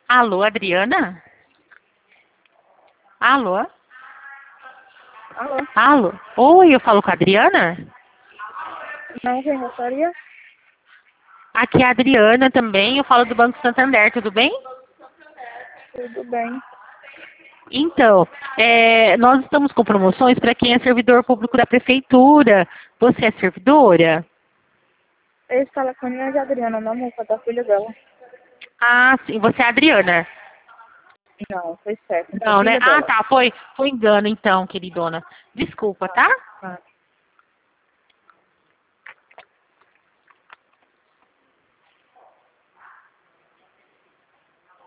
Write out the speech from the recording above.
Alô, Adriana? Alô? Alô? Alô? Oi, eu falo com a Adriana? Não, quem gostaria? Aqui é a Adriana também, eu falo do Banco Santander, tudo bem? Tudo bem. Então, nós estamos com promoções para quem é servidor público da prefeitura. Você é servidora? Esse telefone é de Adriana, não, moça, da filha dela. Ah, sim, você é a Adriana. Não, foi certo. É Não, né? filha Ah, dela. tá, foi engano então, queridona. Desculpa, tá? Ah.